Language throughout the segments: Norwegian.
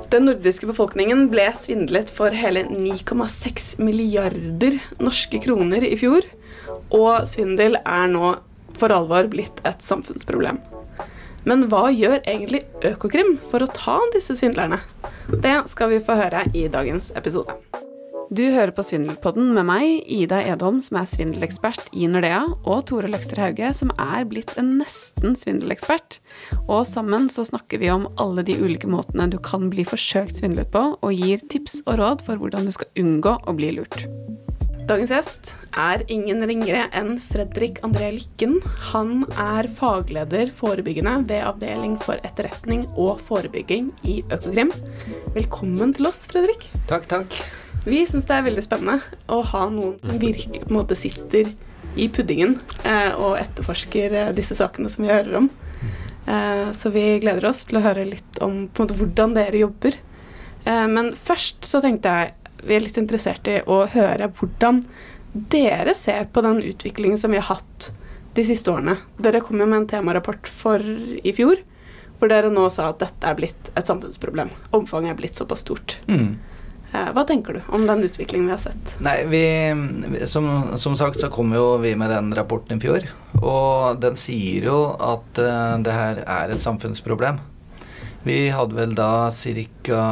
Den nordiske befolkningen ble svindlet for hele 9,6 milliarder norske kroner i fjor, og svindel nå for alvor blitt et samfunnsproblem. Men hva gjør egentlig Økokrim for å ta disse svindlerne? Det skal vi få høre i dagens episode. Du hører på Svindelpodden med meg, Ida Edholm, som svindelekspert i Nordea, og Tore Løkster Hauge, som blitt en nesten svindelekspert. Og sammen så snakker vi om alle de ulike måtene du kan bli forsøkt svindlet på, og gir tips og råd for hvordan du skal unngå å bli lurt. Dagens gjest ingen ringere enn Fredrik André Lykken. Han fagleder forebyggende ved avdeling for etterretning og forebygging i Økokrim. Velkommen til oss, Fredrik. Takk. Vi synes det veldig spennende å ha noen som virkelig på en måte sitter i puddingen og etterforsker disse sakene som vi hører om. Så vi gleder oss til å høre litt om på en måte hvordan dere jobber. Men først så tenkte jeg vi litt interessert i å høre hvordan dere ser på den utviklingen som vi har hatt de siste årene. Dere kom jo med en temarapport for i fjor, hvor dere nå sa at dette blitt et samfunnsproblem. Omfanget blitt såpass stort. Hva tenker du om den utviklingen vi har sett? Nei, som sagt så kom jo vi med den rapporten i fjor, og den sier jo at det her et samfunnsproblem. Vi hadde vel da cirka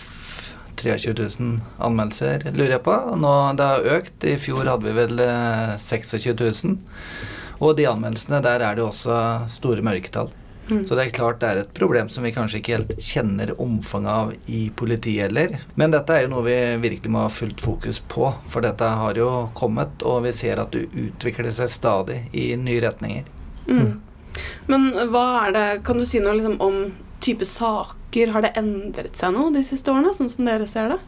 23 000 anmeldelser, lurer jeg på. Nå det har økt. I fjor hadde vi vel 26 000. Og de anmeldelsene, der det også store mørketall. Så det klart det et problem som vi kanskje ikke helt kjenner omfanget av i politiet heller. Men dette jo noe vi virkelig må ha fullt fokus på, for dette har jo kommet, og vi ser at det utvikler seg stadig i nye retninger. Men hva det, kan du si noe liksom om type saker? Har det endret seg noe de siste årene, sånn som dere ser det?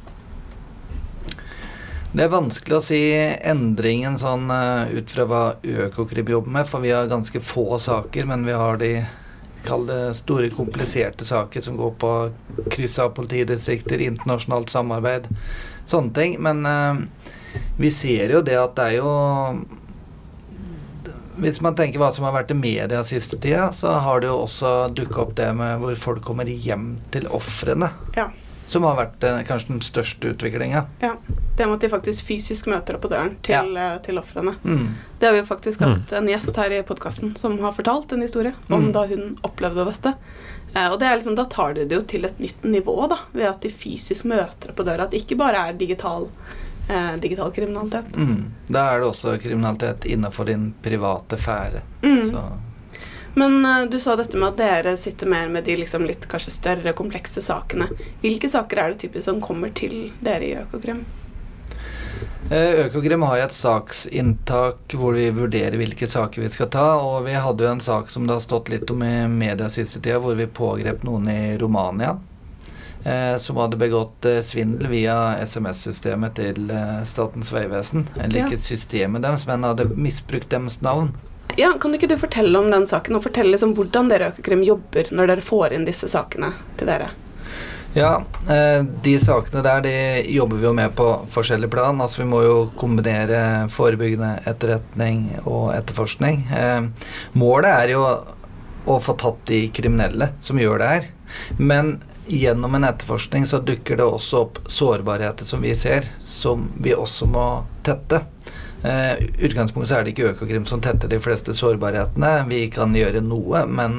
Det vanskelig å si endringen sånn ut fra hva Økokrim jobber med, for vi har ganske få saker, men vi har de store kompliserte saker som går på kryss av politidistrikter, internasjonalt samarbeid, sånne ting. Men vi ser jo det at det jo hvis man tenker hva som har vært i media siste tida, så har det jo også dukket opp det med hvor folk kommer hjem til offrene. Ja. Som har vært kanskje den største utviklingen. Ja, det med at de faktisk fysisk møter opp på døren til offrene. Det har vi jo faktisk hatt en gjest her i podcasten som har fortalt en historie om da hun opplevde dette. Og det liksom, da tar det jo til et nytt nivå da, ved at de fysisk møter opp på døra, at det ikke bare digital kriminalitet. Da det også kriminalitet innenfor din private sfære. Så men du sa dette med at dere sitter mer med de liksom litt kanskje større, komplekse sakene. Hvilke saker det typisk som kommer til dere i Økokrim? Økokrim har et saksinntak hvor vi vurderer hvilke saker vi skal ta, og vi hadde jo en sak som det har stått litt om i media siste tida, hvor vi pågrep noen i Romania, som hadde begått svindel via SMS-systemet til Statens Vegvesen. Eller ikke systemet deres, men hadde misbrukt deres navn. Ja, kan ikke du fortelle om den saken, og fortelle liksom hvordan dere Økokrim jobber når dere får inn disse sakene til dere? Ja, de sakene der, de jobber vi jo med på forskjellige plan. Altså vi må jo kombinere forebyggende etterretning og etterforskning. Målet jo å få tatt de kriminelle som gjør det her. Men gjennom en etterforskning så dukker det også opp sårbarheter som vi ser, som vi også må tette. Utgangspunktet det ikke Økokrim som tetter de fleste sårbarhetene. Vi kan gjøre noe, men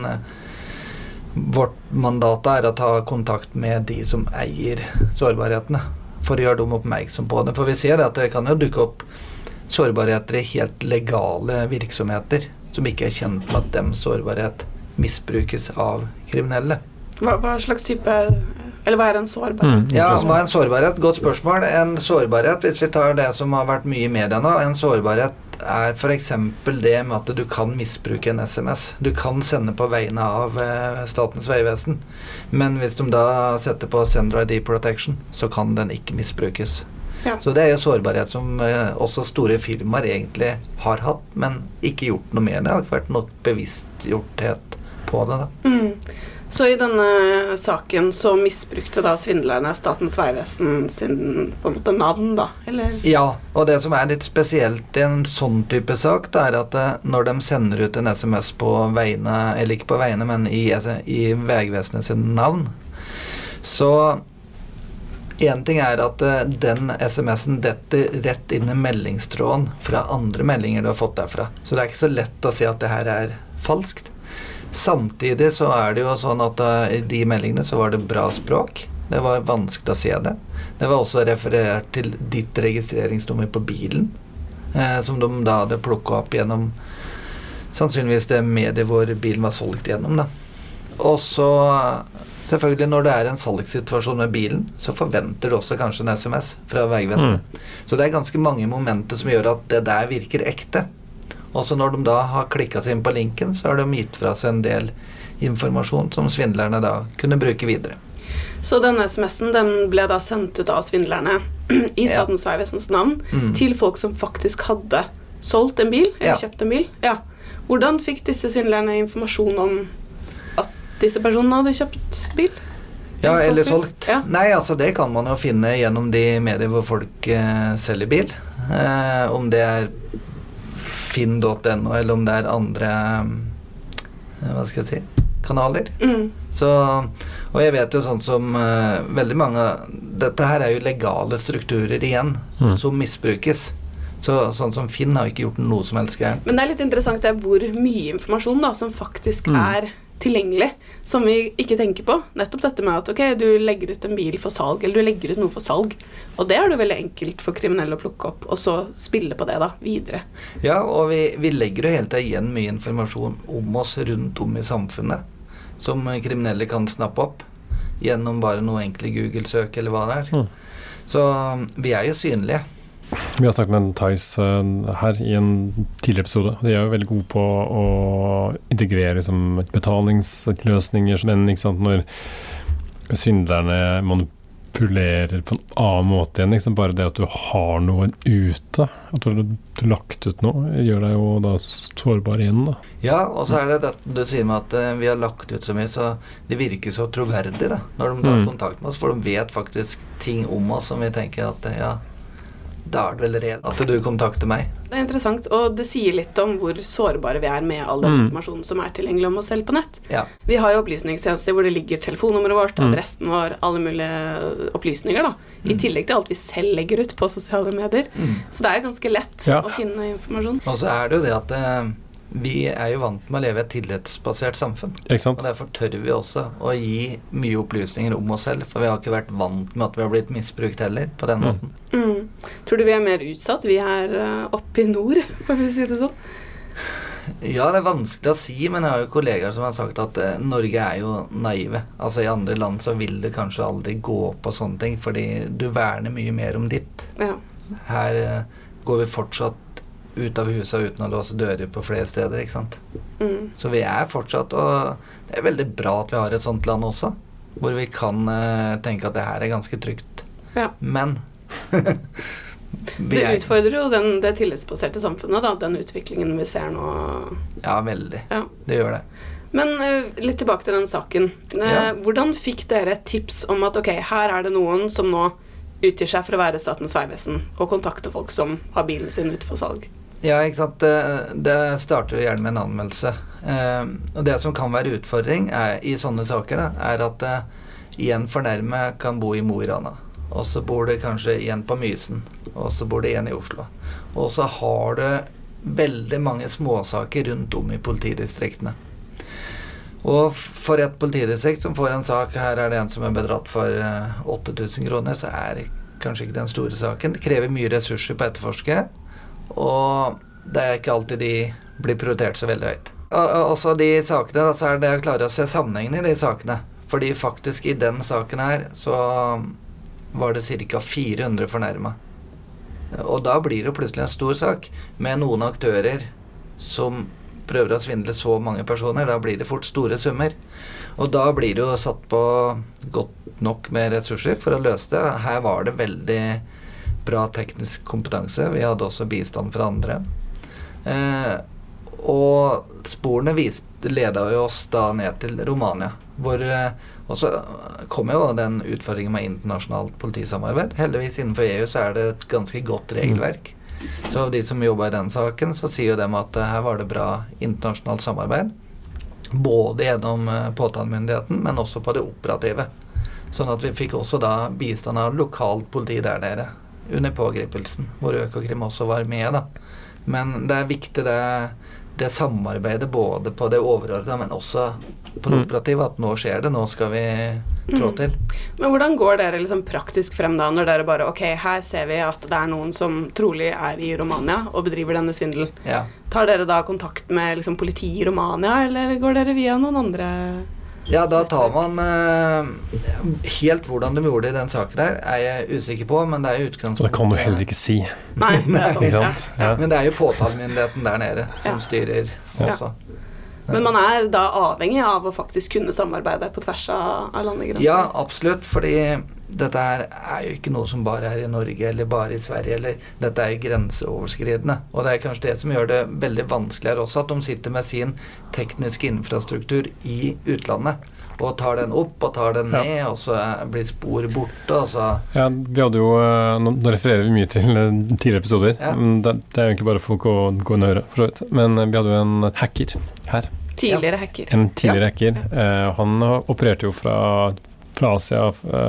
vårt mandat å ta kontakt med de som eier sårbarhetene, for å gjøre dem oppmerksom på det. For vi ser at det kan jo dukke opp sårbarheter i helt legale virksomheter som ikke kjent med at dem sårbarhet misbrukes av kriminelle. Hva slags type, eller hva en sårbarhet? Ja, hva en sårbarhet? Godt spørsmål. En sårbarhet, hvis vi tar det som har vært mye i media nå, en sårbarhet for eksempel det med at du kan misbruke en SMS. Du kan sende på vegne av Statens Vegvesen, men hvis de da setter på Sender ID Protection, så kan den ikke misbrukes. Ja. Så det jo sårbarhet som også store firmaer egentlig har hatt, men ikke gjort noe med det. Det har ikke vært nok bevisstgjorthet på det da. Så i denne saken så misbrukte da svindlerne Statens Vegvesen sin på en måte navn da, eller? Ja, og det som litt spesielt i en sånn type sak da, at når de sender ut en SMS på vegne, eller ikke på vegne, men i Vegvesenet sin navn, så En ting at den SMS-en detter rett inn i meldingstråden fra andre meldinger du har fått derfra. Så det ikke så lett å si at det her falskt. Samtidig så det jo sånn at i de meldingene så var det bra språk. Det var vanskelig å se det. Det var også referert til ditt registreringsnummer på bilen, som de da hadde plukket opp gjennom sannsynligvis det mediet hvor bilen var solgt gjennom da. Og så selvfølgelig når det en salgssituasjon med bilen, så forventer du også kanskje en SMS fra Vegvesenet. Så det ganske mange momenter som gjør at det der virker ekte. Også når de da har klikket seg inn på linken, så har de gitt fra seg en del informasjon som svindlerne da kunne bruke videre. Så denne SMS-en den ble da sendt ut av svindlerne i Statens Vegvesens navn til folk som faktisk hadde solgt en bil, eller kjøpt en bil. Ja. Hvordan fikk disse svindlerne informasjon om at disse personene hadde kjøpt bil? Ja, eller solgt. Ja. Nei, altså det kan man jo finne gjennom de medier hvor folk selger bil. Om det finn.no, eller om det andre, hva skal jeg si, kanaler. Så, og jeg vet jo sånn som veldig mange, dette her jo legale strukturer igjen, som misbrukes. Så, sånn som Finn har ikke gjort noe som helst gærent. Men det litt interessant hvor mye informasjon da, som faktisk tilgjengelig, som vi ikke tenker på. Nettopp dette med at ok, du legger ut en bil for salg, eller du legger ut noe for salg. Og det det veldig enkelt for kriminelle å plukke opp, og så spille på det da, videre. Ja, og vi legger jo helt igjen mye informasjon om oss rundt om i samfunnet, som kriminelle kan snappe opp, gjennom bare noe enkle Google-søk eller hva det Så vi jo synlige. Vi har snakket med Theis her i en tidligere episode. De jo veldig gode på å integrere liksom, betalingsløsninger sånn, ikke sant? Når svindlerne manipulerer på en annen måte igjen. Liksom, bare det at du har noe ute, at du har lagt ut noe, gjør deg jo da sårbar igjen. Da. Ja, og så det du sier med at vi har lagt ut så mye, så det virker så troverdig da, når de tar kontakt med oss, for de vet faktisk ting om oss som vi tenker at da det vel reelt at du kontakter meg. Det interessant, og det sier litt om hvor sårbare vi med all den informasjonen som tilgjengelig om oss selv på nett. Ja. Vi har jo opplysningstjenester hvor det ligger telefonnummeret vårt, adressen vår, alle mulige opplysninger da, i tillegg til alt vi selv legger ut på sosiale medier. Så det jo ganske lett å finne informasjon. Og så det jo det at vi jo vant med å leve i et tillitsbasert samfunn. Og derfor tør vi også å gi mye opplysninger om oss selv, for vi har ikke vært vant med at vi har blitt misbrukt heller på den måten. Tror du vi mer utsatt? Vi oppe i nord, får vi si det sånn? Ja, det vanskelig å si, men jeg har jo kollegaer som har sagt at Norge jo naive. Altså i andre land så vil det kanskje aldri gå på sånne ting, fordi du verner mye mer om ditt. Ja. Her går vi fortsatt ut av huset uten å låse dører på flere steder, ikke sant? Så vi fortsatt, og det veldig bra at vi har et sånt land også, hvor vi kan tenke at det her ganske trygt. Ja. Men det utfordrer jo det tillitsbaserte samfunnet da, den utviklingen vi ser nå. Ja, veldig. Ja. Det gjør det. Men litt tilbake til den saken. Hvordan fikk dere et tips om at ok, her det noen som nå utgir seg for å være Statens Vegvesen og kontakte folk som har bilen sin ut for salg? Ja, ikke sant. Det starter jo gjerne med en anmeldelse. Og det som kan være utfordring i sånne saker da, at en fornærmet kan bo i Mo i Rana. Og så bor det kanskje en på Mysen, og så bor det en i Oslo. Og så har du veldig mange småsaker rundt om i politidistriktene. Og for et politidistrikt som får en sak, her det en som bedratt for 8.000 kroner, så det kanskje ikke den store saken. Det krever mye ressurser på etterforske, og det ikke alltid de blir prioritert så veldig høyt. Og også de sakene, da, så det å klare å se sammenhengen i de sakene. Fordi faktisk i den saken her, så var det ca. 400 fornærmet. Og da blir det plutselig en stor sak med noen aktører som prøver å svindle så mange personer. Da blir det fort store summer. Og da blir det jo satt på godt nok med ressurser for å løse det. Her var det veldig bra teknisk kompetanse. Vi hadde også bistand fra andre. Og sporene ledet jo oss da ned til Romania, hvor også kom jo den utfordringen med internasjonalt politisamarbeid. Heldigvis innenfor EU så det et ganske godt regelverk. Så av de som jobber i den saken, så sier jo dem at her var det bra internasjonalt samarbeid, både gjennom påtalemyndigheten, men også på det operative. Sånn at vi fikk også da bistand av lokalt politi der nede under pågripelsen, hvor Økokrim også var med da. Men det viktig det samarbeidet både på det overordnede, men også på det operative, at nå skjer det, nå skal vi trå til. Men hvordan går dere liksom praktisk frem da, når dere bare, ok, her ser vi at det noen som trolig i Romania og bedriver denne svindelen. Ja. Tar dere da kontakt med liksom, politi I Romania, eller går dere via noen andre? Ja, da tar man helt hvordan de gjorde I den saken der, jeg usikker på, men det jo utgangspunktet. Og det kan du heller ikke si. Nei, det sant. sant? Ja. Men det jo påtalemyndigheten der nede som styrer også. Men man da avhengig av å faktisk kunne samarbeide på tvers av landegrenser? Ja, absolutt, fordi dette her jo ikke noe som bare I Norge eller bare I Sverige, eller dette grenseoverskridende. Og det kanskje det som gjør det veldig vanskeligere også, at de sitter med sin tekniske infrastruktur I utlandet, og tar den opp og tar den ned, og så blir spor borte, og så... Ja, vi hadde jo, nå refererer vi mye til tidligere episoder, det egentlig bare for å gå inn og høre, for så vidt. Men vi hadde jo en hacker her. Tidligere hacker. En tidligere hacker. Han opererte jo fra Asia,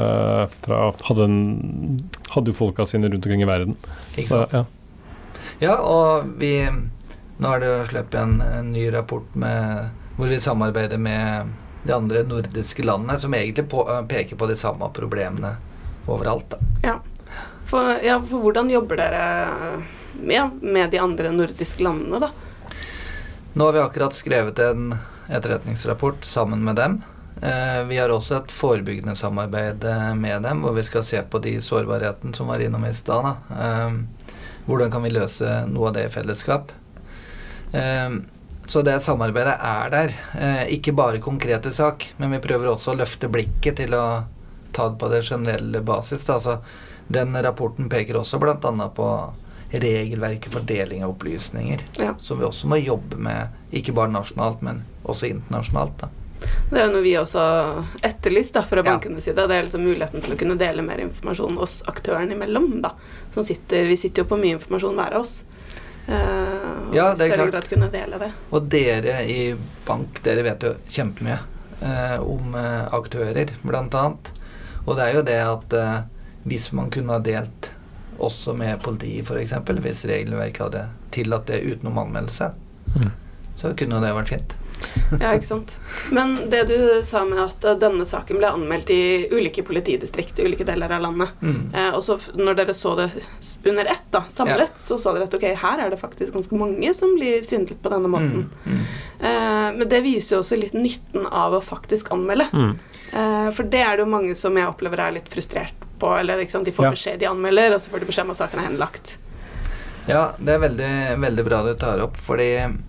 hadde jo folka sine rundt omkring I verden. Ikke sant? Ja, og nå det jo sluppet en ny rapport hvor vi samarbeider med de andre nordiske landene, som egentlig peker på de samme problemene overalt. Da. Ja, for hvordan jobber dere med de andre nordiske landene da? Nå har vi akkurat skrevet en etterretningsrapport sammen med dem. Vi har også et forebyggende samarbeid med dem, hvor vi skal se på de sårbarheten som var innom I sted. Hvordan kan vi løse noe av det I fellesskap? Så det samarbeidet der. Ikke bare konkrete sak, men vi prøver også å løfte blikket til å ta det på det generelle basis. Altså, den rapporten peker også blant annet på regelverket for deling av opplysninger, som vi også må jobbe med, ikke bare nasjonalt, men også internasjonalt. Da. Det jo noe vi også etterlyst da, fra bankene side. Det liksom muligheten til å kunne dele mer informasjon oss aktørene imellom. Da. Vi sitter jo på mye informasjon hver av oss. Og I større grad kunne dele det. Og dere I bank, dere vet jo kjempemye om aktører, blant annet. Og det jo det at hvis man kunne ha delt også med politiet for eksempel, hvis regelverket hadde tillatt det utenom anmeldelse, så kunne det vært fint. Ja, ikke sant. Men det du sa med at denne saken ble anmeldt I ulike politidistrikt I ulike deler av landet, og så når dere så det under ett da, samlet, så dere at ok, her det faktisk ganske mange som blir svindlet på denne måten. Men det viser jo også litt nytten av å faktisk anmelde. For det det jo mange som jeg opplever litt frustrert på, eller ikke sant, de får beskjed de anmelder, og så får de beskjed om at saken henlagt. Ja, det veldig, veldig bra du tar opp, fordi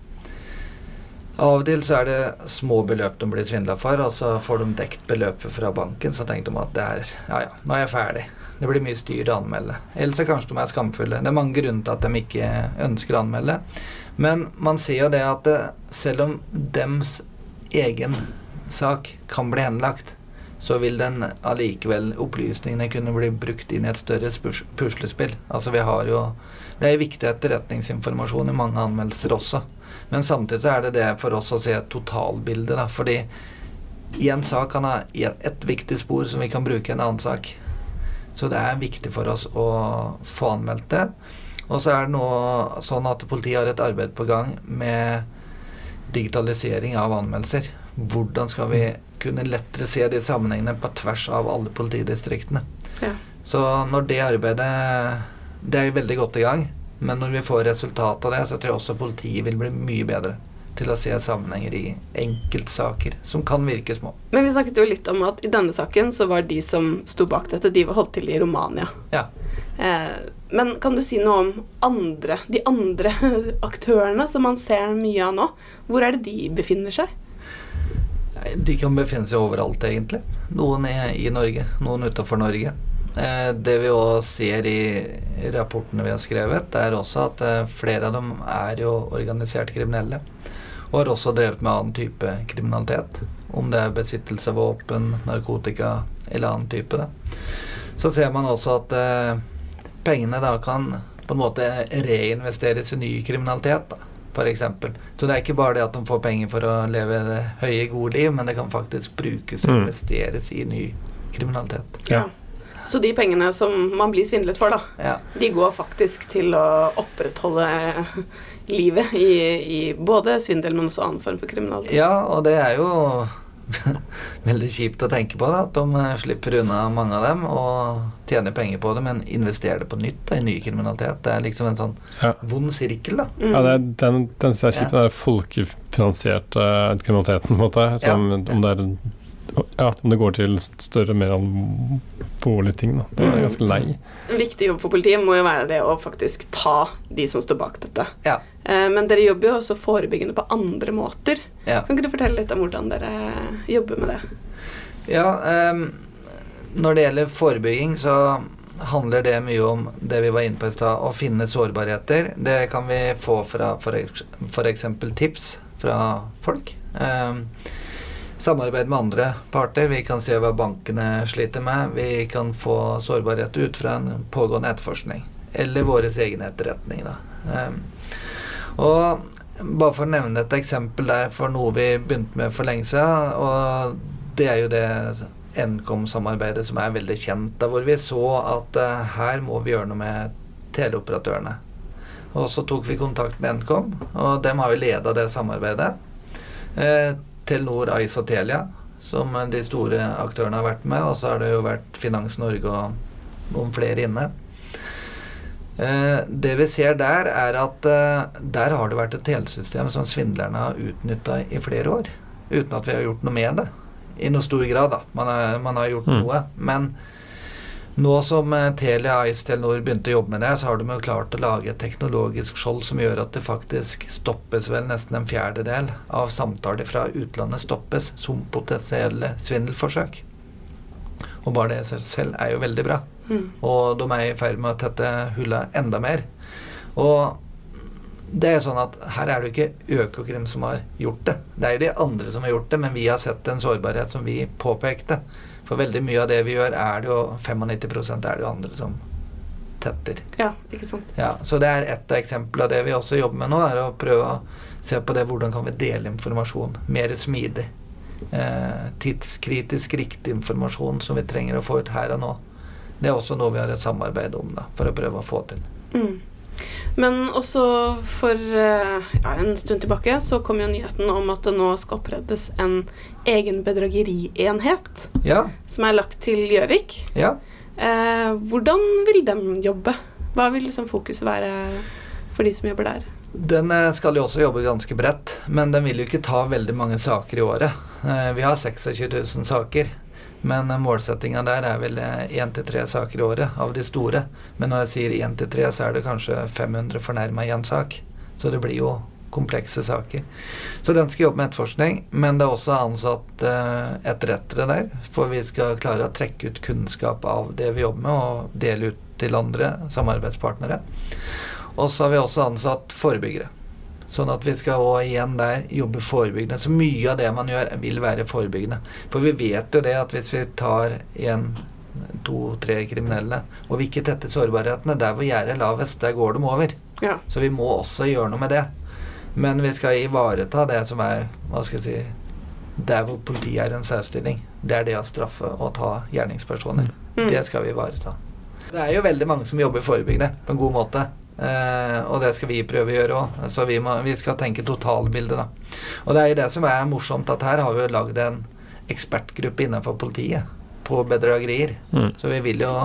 av og til så det små beløp de blir svindlet for, og så får de dekt beløpet fra banken, så tenker de at det nå jeg ferdig. Det blir mye styr å anmelde. Eller så kanskje de skamfulle. Det mange grunner til at de ikke ønsker å anmelde. Men man ser jo det at selv om dems egen sak kan bli henlagt, så vil den allikevel opplysningene kunne bli brukt inn I et større puslespill. Altså vi har jo, det viktig etterretningsinformasjon I mange anmeldelser også. Men samtidig så det for oss å se et totalbilde da, fordi I en sak kan ha et viktig spor som vi kan bruke I en annen sak. Så det viktig for oss å få anmeldt det. Og så det nå sånn at politiet har et arbeid på gang med digitalisering av anmeldelser. Hvordan skal vi kunne lettere se de sammenhengene på tvers av alle politidistriktene? Ja. Så når det arbeidet, det veldig godt I gang, men når vi får resultat av det, så tror jeg også politiet vil bli mye bedre til å se sammenhenger I enkeltsaker som kan virke små. Men vi snakket jo litt om at I denne saken så var de som stod bak dette, de var holdt til I Romania. Ja. Men kan du si noe om de andre aktørene som man ser mye av nå? Hvor det de befinner seg? De kan befinne seg overalt egentlig. Noen I Norge, noen utenfor Norge. Det vi også ser I rapportene vi har skrevet, det også at flere av dem jo organiserte kriminelle, og har også drevet med annen type kriminalitet, om det besittelse av våpen, narkotika eller annen type. Da. Så ser man også at pengene da kan på en måte reinvesteres I ny kriminalitet da. For eksempel. Så det ikke bare det at de får penger for å leve det høye, gode liv, men det kan faktisk brukes og investeres I ny kriminalitet. Ja. Så de pengene som man blir svindlet for da, de går faktisk til å opprettholde livet i både svindel, men også annen form for kriminalitet. Ja, og det jo veldig kjipt å tenke på da, at de slipper unna mange av dem og tjener penger på det, men investerer det på nytt da, i ny kriminalitet. Det liksom en sånn vond sirkel da. Ja, den synes jeg er kjipt, den folkefinansierte kriminaliteten på en måte, som, om det går til større, mer alvorlige ting da. Det ganske lei. En viktig jobb for politiet må jo være det å faktisk ta de som står bak dette. Ja. Men dere jobber jo også forebyggende på andre måter. Ja. Kan ikke du fortelle litt om hvordan dere jobber med det? Ja, når det gjelder forebygging så handler det mye om det vi var inne på i sted, å finne sårbarheter. Det kan vi få fra for eksempel tips fra folk. Samarbeid med andre parter. Vi kan se hva bankene sliter med. Vi kan få sårbarhet ut fra en pågående etterforskning. Eller våres egen etterretning da. Og bare for å nevne et eksempel der for noe vi begynte med for lenge siden, og det jo det Nkom-samarbeidet som veldig kjent, da hvor vi så at her må vi gjøre noe med teleoperatørene. Og så tok vi kontakt med Nkom, og de har jo ledet det samarbeidet. Telenor, Ice og Telia, som de store aktørene har vært med, og så har det jo vært Finans Norge og noen flere inne. Det vi ser der at der har det vært et telesystem som svindlerne har utnyttet i flere år, uten at vi har gjort noe med det, i noe stor grad da. Man har gjort noe, men nå som Telia, Ice, Telenor begynte å jobbe med det, så har de jo klart å lage et teknologisk skjold som gjør at det faktisk stoppes vel nesten en fjerdedel av samtaler fra utlandet stoppes som potensielle svindelforsøk. Og bare det selv jo veldig bra. Og de i ferd med å tette hullet enda mer. Og det sånn at her det jo ikke Økokrim som har gjort det. Det jo de andre som har gjort det, men vi har sett en sårbarhet som vi påpekte. For veldig mye av det vi gjør det jo 95% det jo andre som tetter. Ja, ikke sant. Ja, så det et eksempel av det vi også jobber med nå, å prøve å se på det, hvordan kan vi dele informasjon mer smidig. Tidskritisk riktig informasjon som vi trenger å få ut her og nå. Det også noe vi har et samarbeid om da, for å prøve å få til. Men også for en stund tilbake så kom jo nyheten om at det nå skal opprettes en egen bedragerienhet som lagt til Gjøvik. Ja. Hvordan vil den jobbe? Hva vil liksom fokuset være for de som jobber der? Den skal jo også jobbe ganske bredt, men den vil jo ikke ta veldig mange saker i året. Vi har 26 000 saker, men målsettingen der vel 1-3 saker i året av de store. Men når jeg sier 1-3 så det kanskje 500 fornærmet i en sak, så det blir jo komplekse saker. Så den skal jobbe med etterforskning, men det også ansatt etterrettere der, for vi skal klare å trekke ut kunnskap av det vi jobber med og dele ut til andre samarbeidspartnere. Og så har vi også ansatt forebyggere, sånn at vi skal også igjen der jobbe forebyggende. Så mye av det man gjør vil være forebyggende. For vi vet jo det at hvis vi tar 1, 2, 3 kriminelle, og vi ikke tetter sårbarhetene, der hvor gjerdet lavest, der går de over. Ja. Så vi må også gjøre noe med det. Men vi skal ivareta det som hva skal jeg si, der hvor politiet en særstilling. Det det å straffe og ta gjerningspersoner. Det skal vi ivareta. Det jo veldig mange som jobber forebyggende på en god måte. Og det skal vi prøve å gjøre også. Så vi skal tenke totalbildet da. Og det jo det som morsomt, at her har vi jo laget en ekspertgruppe innenfor politiet på bedragerier. Så vi vil jo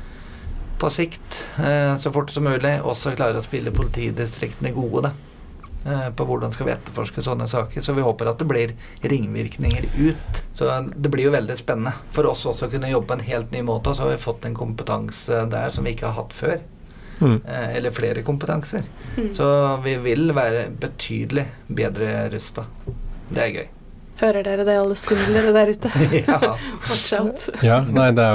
på sikt, så fort som mulig, også klare å spille politidistriktene gode da. På hvordan skal vi etterforske sånne saker. Så vi håper at det blir ringvirkninger ut. Så det blir jo veldig spennende for oss også å kunne jobbe på en helt ny måte. Og så har vi fått en kompetanse der som vi ikke har hatt før. Eller flere kompetanser. Så vi vil være betydelig bedre rustet. Det gøy. Hører dere det, alle svindlere der ute? Ja. Watch out. Ja, det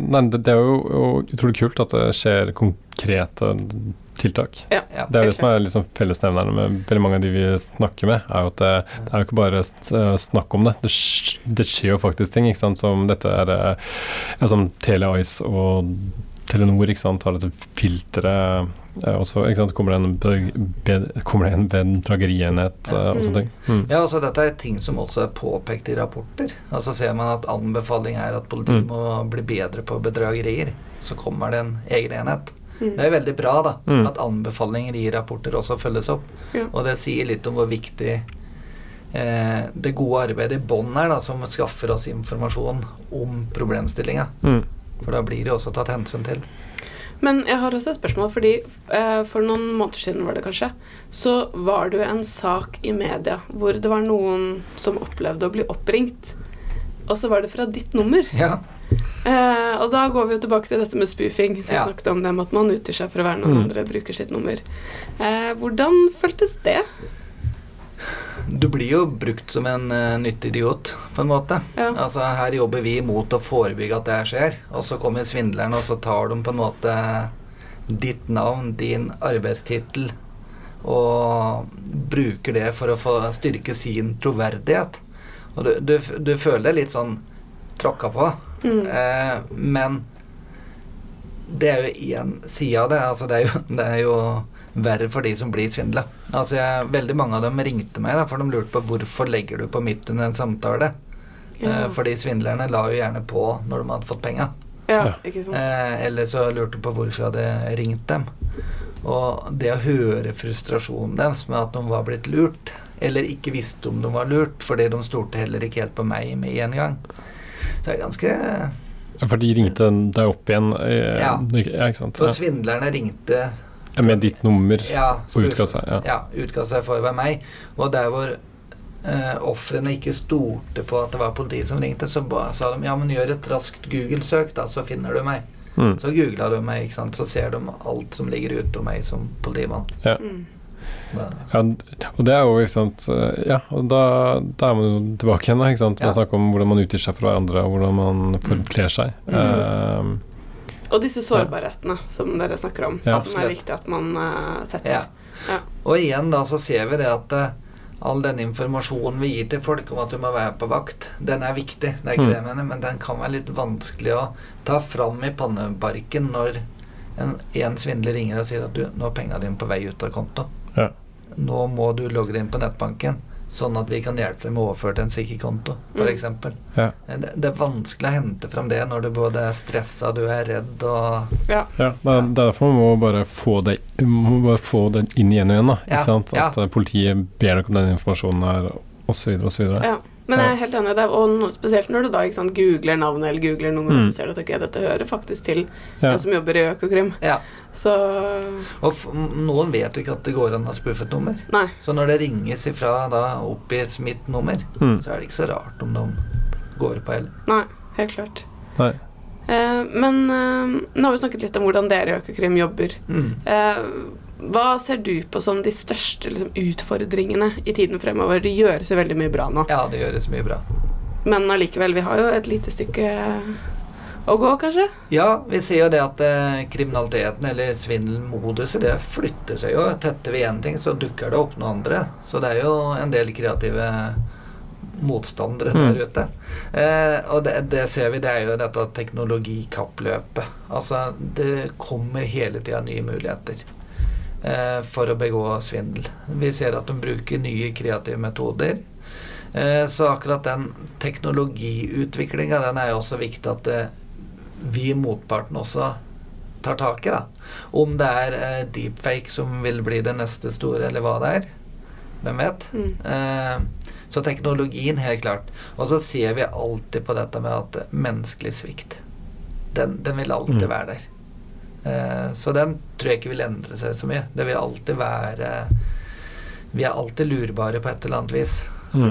jo utrolig kult at det skjer konkrete tiltak. Ja, det jo det som liksom fellesnevnerne med veldig mange av de vi snakker med, jo at det jo ikke bare snakk om det. Det skjer jo faktisk ting, ikke sant? Som dette som Telia, Ice og Telenor, ikke sant, har dette filteret, og så ikke sant, kommer det en bedragerienhet og sånne ting. Ja, altså dette ting som også påpekt i rapporter. Altså ser man at anbefaling at politiet må bli bedre på bedragerier, så kommer det en egen enhet. Det veldig bra da, at anbefalinger i rapporter også følges opp. Og det sier litt om hvor viktig det gode arbeidet i bånd da, som skaffer oss informasjon om problemstillingen. For da blir det også tatt hensyn til. Men jeg har også et spørsmål, fordi for noen måneder siden var det kanskje, så var det jo en sak i media hvor det var noen som opplevde å bli oppringt, og så var det fra ditt nummer. Ja. Og da går vi jo tilbake til dette med spoofing, så vi snakket om det med at man utgir seg for å være noen andre bruker sitt nummer. Hvordan føltes det? Du blir jo brukt som en nyttig idiot, på en måte. Altså, her jobber vi mot å forebygge at det skjer, og så kommer svindlerne, og så tar de på en måte ditt navn, din arbeidstitel, og bruker det for å få styrke sin troverdighet. Og du føler deg litt sånn tråkka på, men det jo en side av det, altså det er jo verre for de som blir svindlet. Altså veldig mange av dem ringte meg da, for de lurte på hvorfor legger du på midt under en samtale. Fordi svindlerne la jo gjerne på når de hadde fått penger. Ja, ikke sant. Eller så lurte på hvorfor jeg hadde ringt dem. Og det å høre frustrasjonen deres med at de var blitt lurt, eller ikke visste om de var lurt, fordi de stolte heller ikke helt på meg med en gang. Så det ganske... For de ringte deg opp igjen? Ja, ikke sant? For svindlerne ringte... Med ditt nummer og utga seg. Ja, utga seg for å være meg. Og der hvor offrene ikke stolte på at det var politiet som ringte, så sa de, ja, men gjør et raskt Google-søk da, så finner du meg. Så googlet du meg, ikke sant? Så ser de alt som ligger ute om meg som politimann. Ja. Og det jo, ikke sant, og da man jo tilbake igjen, ikke sant? Man snakker om hvordan man utgir seg for hverandre, og hvordan man forkler seg. Og disse sårbarhetene som dere snakker om, som viktig at man setter. Og igjen da så ser vi det at all den informasjonen vi gir til folk om at du må være på vakt, den viktig, det ikke det jeg mener, men den kan være litt vanskelig å ta fram i pannebarken når en svindler ringer og sier at nå pengene dine på vei ut av konto. Nå må du logge deg inn på nettbanken, sånn at vi kan hjelpe deg med å overføre til en sikker konto, for eksempel. Det vanskelig å hente frem det når du både stresset, du redd og... Derfor må man bare få det inn igjen og igjen, da, ikke sant? At politiet ber deg om den informasjonen her, og så videre, og så videre. Men jeg helt enig i det, og spesielt når du da ikke sant, googler navnet eller googler nummer, så ser du at dette hører faktisk til en som jobber i Økokrim. Så... Og noen vet jo ikke at det går an å spuffe et nummer. Nei. Så når det ringes ifra da oppgis mitt nummer, så det ikke så rart om de går på heller. Nei, helt klart. Nei. Men nå har vi snakket litt om hvordan dere i Økokrim jobber. Hva ser du på som de største liksom, utfordringene i tiden fremover? Det gjøres jo veldig mye bra nå. Ja, det gjøres mye bra. Men allikevel, vi har jo et lite stykke å gå, kanskje? Ja, vi ser jo det at kriminaliteten eller svindelmoduset, det flytter seg jo. Tetter vi en ting, så dukker det opp noe andre. Så det jo en del kreative motstandere der ute. Og det ser vi, det jo dette teknologikappløpet. Altså, det kommer hele tiden nye muligheter for å begå svindel. Vi ser at de bruker nye kreative metoder. Så akkurat den teknologiutviklingen, den jo også viktig at vi motparten også tar tak i da. Om det deepfake som vil bli det neste store, eller hva det hvem vet? Så teknologien helt klart. Og så ser vi alltid på dette med at menneskelig svikt, den vil alltid være der. Så den tror jeg ikke vil endre seg så mye. Det vil alltid være, vi alltid lurbare på et eller annet vis.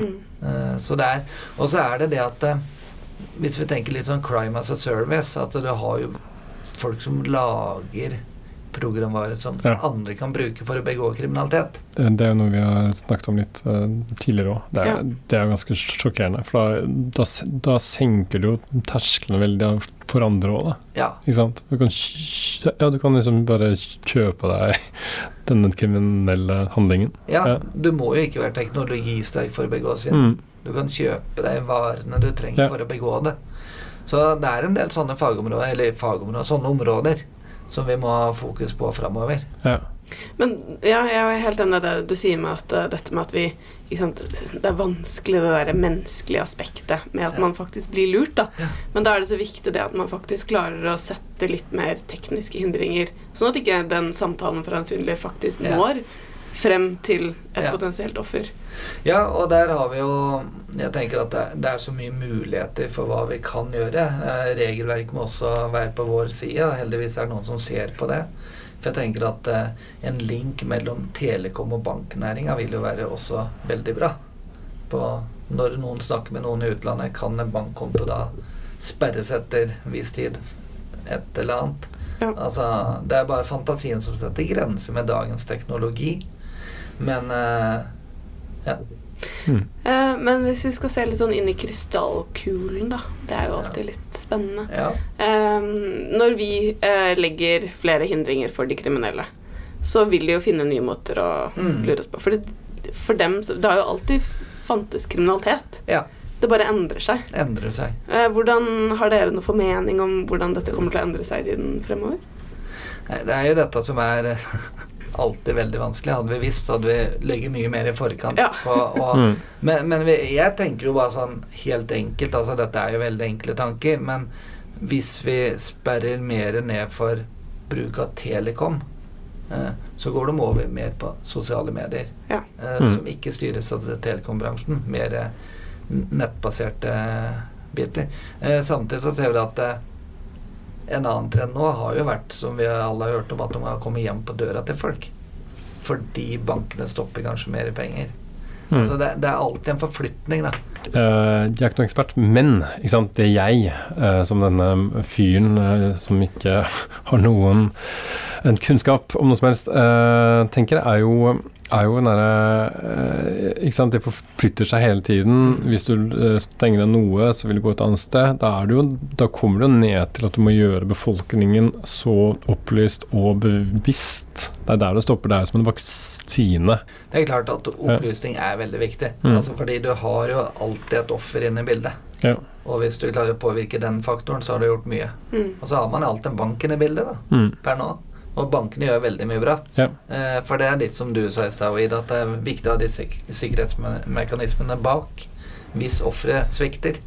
Så det og så det at hvis vi tenker litt sånn crime as a service, at du har jo folk som lager programvare som andre kan bruke for å begå kriminalitet. Det jo noe vi har snakket om litt tidligere også. Det jo ganske sjokkerende, for da senker du jo tersklene veldig for andre også, da. Ikke sant? Du kan liksom bare kjøpe deg denne kriminelle handlingen. Du må jo ikke være teknologisterk for å begå svindel. Du kan kjøpe deg varene du trenger for å begå det. Så det en del sånne sånne områder som vi må ha fokus på fremover. Ja. Men ja, jeg helt enig i det du sier med at dette med at vi det vanskelig det der menneskelige aspektet med at man faktisk blir lurt da. Men da det så viktig det at man faktisk klarer å sette litt mer tekniske hindringer, sånn at ikke den samtalen fra en svindler faktisk når frem til et potensielt offer. Ja, og der har vi jo, jeg tenker at det så mye muligheter for hva vi kan gjøre. Regelverk må også være på vår side, heldigvis det noen som ser på det. For jeg tenker at en link mellom telekom og banknæringa vil jo være også veldig bra. Når noen snakker med noen i utlandet, kan en bankkonto da sperres etter viss tid, et eller annet. Ja. Altså, det bare fantasien som setter grenser med dagens teknologi. Men ja. Men hvis vi skal se litt sånn inn i krystallkulen da, det jo alltid litt spennende. Ja. Når vi legger flere hindringer for de kriminelle, så vil de jo finne nye måter å lure oss på. For dem, det har jo alltid fantes kriminalitet. Ja. Det bare endrer seg. Hvordan har dere noe formening om hvordan dette kommer til å endre seg i tiden fremover? Nei, det jo dette som alltid veldig vanskelig. Hadde vi visst, så hadde vi legget mye mer i forkant. Ja. Men jeg tenker jo bare sånn helt enkelt, altså dette jo veldig enkle tanker, men hvis vi sperrer mer ned for bruk av telekom, så går de over mer på sosiale medier, som ikke styres av telekombransjen, mer nettbaserte biter. Samtidig så ser vi at en annen trend nå har jo vært, som vi alle har hørt om, at de har kommet hjem på døra til folk. Fordi bankene stopper kanskje mer penger. Altså det alltid en forflytning da. Jeg ikke noen ekspert, men ikke sant, det jeg, som denne fyren som ikke har en kunnskap om noe som helst, tenker jo den der, ikke sant, det forflytter seg hele tiden. Hvis du stenger av noe, så vil du gå et annet sted. Da kommer du ned til at du må gjøre befolkningen så opplyst og bevisst. Det der det stopper, det som en vaksine. Det klart at opplysning veldig viktig. Altså fordi du har jo alltid et offer inne i bildet. Ja. Og hvis du klarer å påvirke den faktoren, så har du gjort mye. Og så har man alltid en bank inne i bildet da, per nå. Og bankene gjør veldig mye bra. Ja. For det litt som du sa i sted, Ida, at det viktig å ha de sikkerhetsmekanismene bak hvis offeret svikter.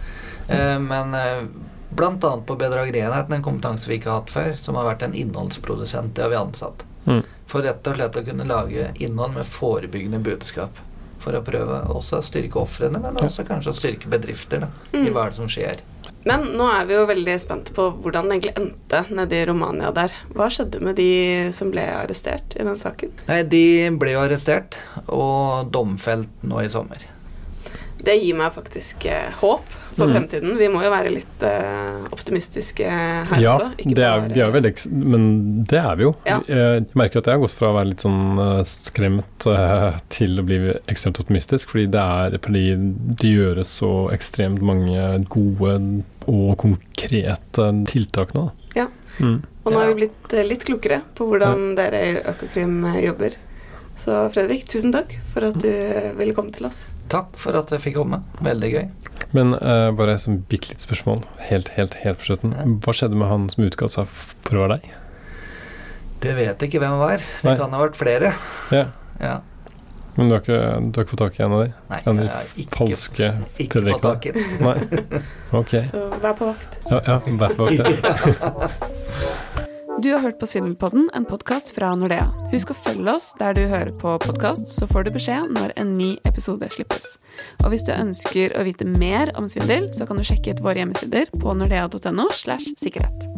Men blant annet på bedragerienheten, en kompetanse vi ikke har hatt før, som har vært en innholdsprodusent, det har vi ansatt. For rett og slett å kunne lage innhold med forebyggende budskap. For å prøve også å styrke offrene, men også kanskje å styrke bedrifter da, i hva det som skjer. Men nå vi jo veldig spent på hvordan det egentlig endte nede i Romania der. Hva skjedde med de som ble arrestert i den saken? Nei, de ble jo arrestert og domfelt nå i sommer. Det gir meg faktisk håp for fremtiden. Vi må jo være litt optimistiske her også. Men det vi jo. Ja. Jeg merker at jeg har gått fra å være litt sånn skremt til å bli ekstremt optimistisk, fordi det gjøres så ekstremt mange gode og konkrete tiltak nå. Ja, og nå har vi blitt litt klokere på hvordan dere i Økokrim jobber. Så Fredrik, tusen takk for at du ville komme til oss. Takk for at jeg fikk komme. Veldig gøy. Men bare som bitte litt spørsmål, helt på slutten. Hva skjedde med han som utga seg for å være deg? Det vet jeg ikke hvem var. Det kan ha vært flere. Ja. Men du har ikke fått tak i en av dem? Nei, jeg har ikke fått tak i den. Nei. Ok. Så vær på vakt. Ja, vær på vakt, ja. Du har hørt på Svindelpodden, en podcast fra Nordea. Husk å følge oss der du hører på podcast, så får du beskjed når en ny episode slippes. Og hvis du ønsker å vite mer om svindel, så kan du sjekke ut våre hjemmesider på nordea.no/sikkerhet.